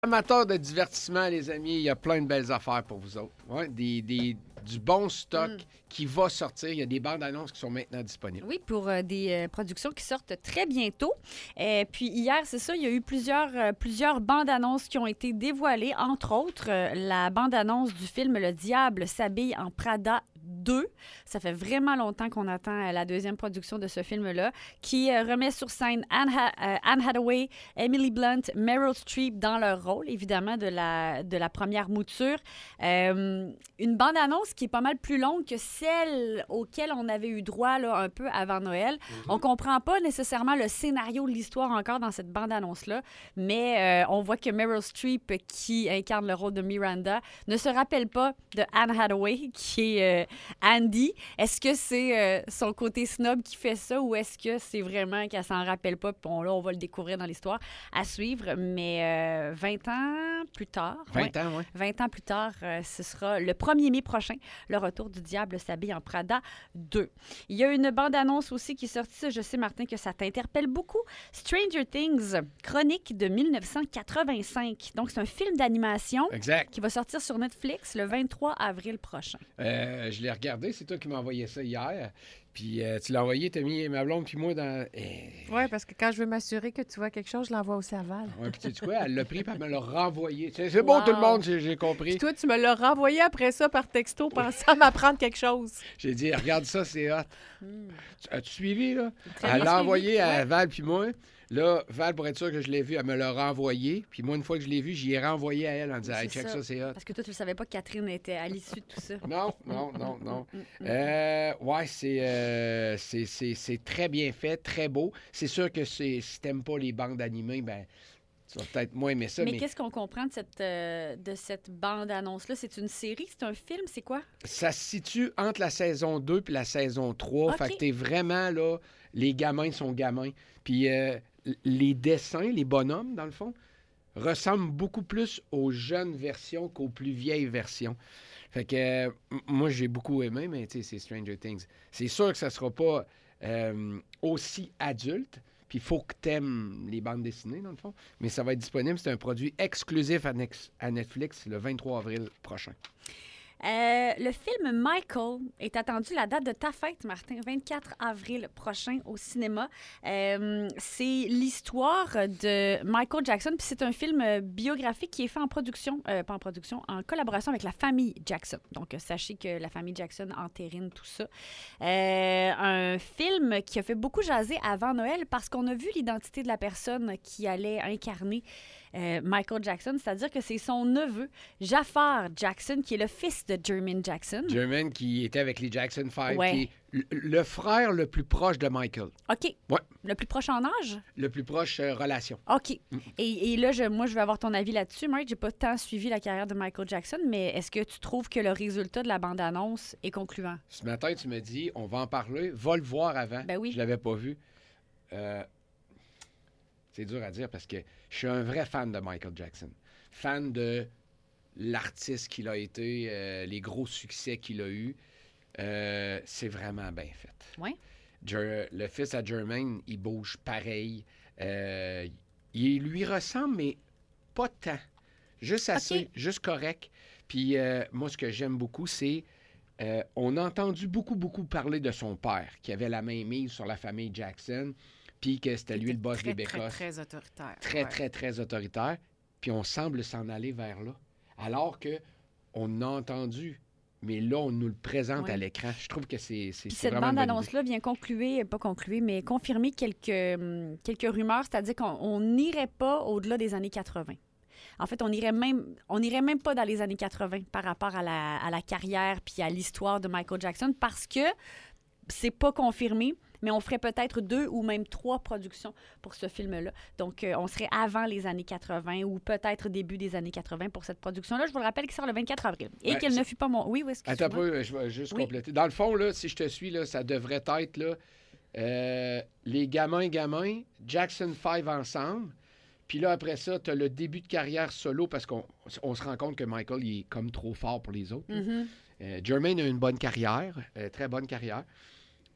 Amateurs de divertissement, les amis, il y a plein de belles affaires pour vous autres. Ouais, du bon stock qui va sortir. Il y a des bandes annonces qui sont maintenant disponibles. Oui, pour des productions qui sortent très bientôt. Puis hier, c'est ça, il y a eu plusieurs bandes annonces qui ont été dévoilées. Entre autres, la bande annonce du film Le Diable s'habille en Prada 2. Ça fait vraiment longtemps qu'on attend la deuxième production de ce film-là, qui remet sur scène Anne Hathaway, Emily Blunt, Meryl Streep dans leur rôle, évidemment, de la première mouture. Une bande-annonce qui est pas mal plus longue que celle auquel on avait eu droit là, un peu avant Noël. On comprend pas nécessairement le scénario de l'histoire encore dans cette bande-annonce-là, mais on voit que Meryl Streep, qui incarne le rôle de Miranda, ne se rappelle pas de Anne Hathaway, qui est Andy. Est-ce que c'est son côté snob qui fait ça ou est-ce que c'est vraiment qu'elle s'en rappelle pas? Puis là, on va le découvrir dans l'histoire à suivre. Mais 20 ans plus tard... 20 ans, oui. 20 ans plus tard, ce sera le 1er mai prochain, le retour du Diable s'habille en Prada 2. Il y a une bande-annonce aussi qui est sortie. Je sais, Martin, que ça t'interpelle beaucoup. Stranger Things, chronique de 1985. Donc, c'est un film d'animation qui va sortir sur Netflix le 23 avril prochain. Je l'ai regardé. C'est toi qui m'as envoyé ça hier. Puis tu l'as envoyé, t'as mis ma blonde puis moi dans... Oui, parce que quand je veux m'assurer que tu vois quelque chose, je l'envoie au Serval. Oui, puis tu sais quoi? Elle l'a pris puis elle me l'a renvoyé. C'est bon, tout le monde, j'ai compris. Puis toi, tu me l'as renvoyé après ça par texto, pensant m'apprendre quelque chose. J'ai dit, regarde ça, c'est hot. As-tu suivi, là? Très Elle bien l'a suivi. envoyé à Val puis moi. Là, Val, pour être sûr que je l'ai vu, elle me l'a renvoyé. Puis moi, une fois que je l'ai vu, j'y ai renvoyé à elle en disant, hey, check ça, c'est hot. Parce que toi, tu ne savais pas que Catherine était à l'issue de tout ça. Non. Ouais, c'est très bien fait, très beau. C'est sûr que si t'aimes pas les bandes animées, ben tu vas peut-être moins aimer ça. Mais qu'est-ce qu'on comprend de cette bande-annonce-là? C'est une série? C'est un film? C'est quoi? Ça se situe entre la saison 2 puis la saison 3. OK. Fait que t'es vraiment, là, les gamins sont gamins. Puis les dessins, les bonhommes, dans le fond, ressemblent beaucoup plus aux jeunes versions qu'aux plus vieilles versions. Fait que moi, j'ai beaucoup aimé, mais tu sais, c'est Stranger Things. C'est sûr que ça sera pas aussi adulte, puis il faut que t'aimes les bandes dessinées, dans le fond. Mais ça va être disponible. C'est un produit exclusif à Netflix le 23 avril prochain. Le film Michael est attendu la date de ta fête, Martin, 24 avril prochain au cinéma. C'est l'histoire de Michael Jackson, puis c'est un film biographique qui est fait en production, pas en production, en collaboration avec la famille Jackson. Donc, sachez que la famille Jackson entérine tout ça. Un film qui a fait beaucoup jaser avant Noël parce qu'on a vu l'identité de la personne qui allait incarner Michael Jackson, c'est-à-dire que c'est son neveu, Jafar Jackson, qui est le fils de Jermaine Jackson. Jermaine qui était avec les Jackson 5, Ouais. qui est le frère le plus proche de Michael. OK. Ouais. Le plus proche en âge? Le plus proche relation. OK. Et là, moi, je veux avoir ton avis là-dessus. Mike, j'ai pas tant suivi la carrière de Michael Jackson, mais est-ce que tu trouves que le résultat de la bande-annonce est concluant? Ce matin, tu me dis, on va en parler, va le voir avant. Ben oui. Je l'avais pas vu. C'est dur à dire parce que je suis un vrai fan de Michael Jackson. Fan de l'artiste qu'il a été, les gros succès qu'il a eus. C'est vraiment bien fait. Oui. Le fils à Jermaine, il bouge pareil. Il lui ressemble, mais pas tant. Juste assez, juste correct. Puis moi, ce que j'aime beaucoup, c'est on a entendu beaucoup parler de son père, qui avait la main mise sur la famille Jackson, puis que c'était lui le boss des Bécosses. Très autoritaire. Très autoritaire. Puis on semble s'en aller vers là. Alors que on a entendu, mais là, on nous le présente à l'écran. Je trouve que c'est Puis cette vraiment une bonne idée. bande-annonce-là vient mais confirmer quelques rumeurs, c'est-à-dire qu'on n'irait pas au-delà des années 80. En fait, on n'irait même pas dans les années 80 par rapport à la carrière puis à l'histoire de Michael Jackson parce que c'est pas confirmé, mais on ferait peut-être 2 ou même 3 productions pour ce film-là. Donc, on serait avant les années 80 ou peut-être début des années 80 pour cette production-là. Je vous le rappelle qu'il sort le 24 avril. Et qu'elle ne fut pas mon... Oui, excuse-moi. Attends un peu, je vais juste compléter. Dans le fond, là, si je te suis, là, ça devrait être là, les gamins, Jackson 5 ensemble. Puis là, après ça, tu as le début de carrière solo parce qu'on se rend compte que Michael, il est comme trop fort pour les autres. Mm-hmm. Jermaine a une bonne carrière, très bonne carrière.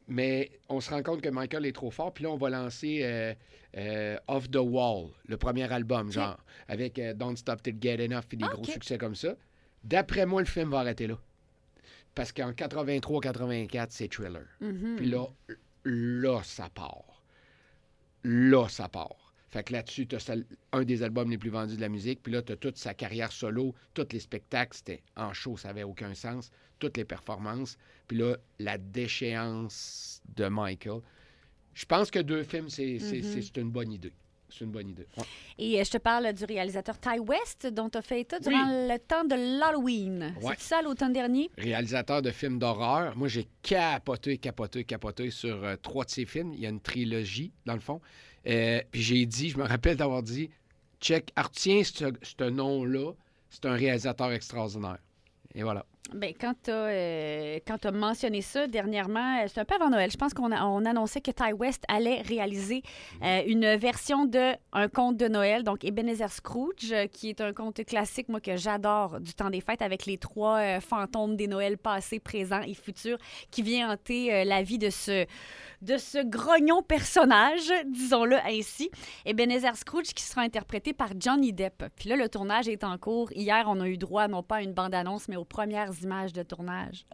Mais on se rend compte que Michael est trop fort. Puis là, on va lancer Off the Wall, le premier album, genre, avec Don't Stop Till Get Enough, puis des gros succès comme ça. D'après moi, le film va arrêter là. Parce qu'en 83-84, c'est Thriller. Puis là, ça part. Là, ça part. Fait que là-dessus, tu as un des albums les plus vendus de la musique. Puis là, tu as toute sa carrière solo, tous les spectacles, c'était en show, ça n'avait aucun sens. Toutes les performances. Puis là, la déchéance de Michael. Je pense que 2 films, c'est une bonne idée. C'est une bonne idée. Ouais. Et je te parle du réalisateur Ty West, dont tu as fait état durant le temps de l'Halloween. Ouais. C'est ça, l'automne dernier? Réalisateur de films d'horreur. Moi, j'ai capoté sur 3 de ses films. Il y a une trilogie, dans le fond. Puis j'ai dit, je me rappelle d'avoir dit, check, retiens ce nom-là, c'est un réalisateur extraordinaire. Et voilà. Bien, quand tu as mentionné ça dernièrement, c'est un peu avant Noël, je pense qu'on annonçait que Ty West allait réaliser une version de Un conte de Noël, donc Ebenezer Scrooge, qui est un conte classique, moi, que j'adore du temps des fêtes, avec les 3 fantômes des Noëls passés, présents et futurs, qui vient hanter la vie de ce grognon personnage, disons-le ainsi. Ebenezer Scrooge, qui sera interprété par Johnny Depp. Puis là, le tournage est en cours. Hier, on a eu droit, non pas à une bande-annonce, mais aux premières images de tournage.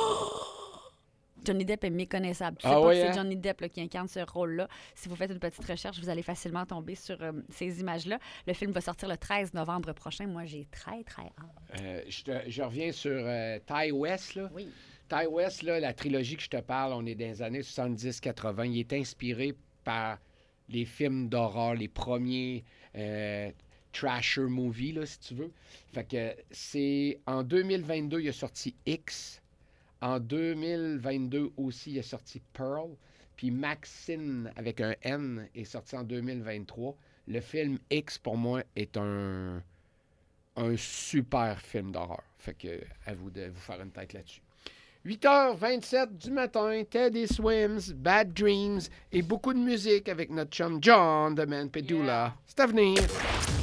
Johnny Depp est méconnaissable. Tu sais pas que c'est Johnny Depp là, qui incarne ce rôle-là. Si vous faites une petite recherche, vous allez facilement tomber sur ces images-là. Le film va sortir le 13 novembre prochain. Moi, j'ai très, très hâte. Je reviens sur Ty West, là. Oui. Ty West, là, la trilogie que je te parle, on est dans les années 70-80. Il est inspiré par les films d'horreur, les premiers trasher movies, là, si tu veux. Fait que c'est... En 2022, il a sorti X. En 2022 aussi, il a sorti Pearl. Puis Maxine, avec un N, est sorti en 2023. Le film X, pour moi, est un super film d'horreur. Fait que à vous de vous faire une tête là-dessus. 8h27 du matin, Teddy Swims, Bad Dreams et beaucoup de musique avec notre chum John de Man Pedula. C'est à venir.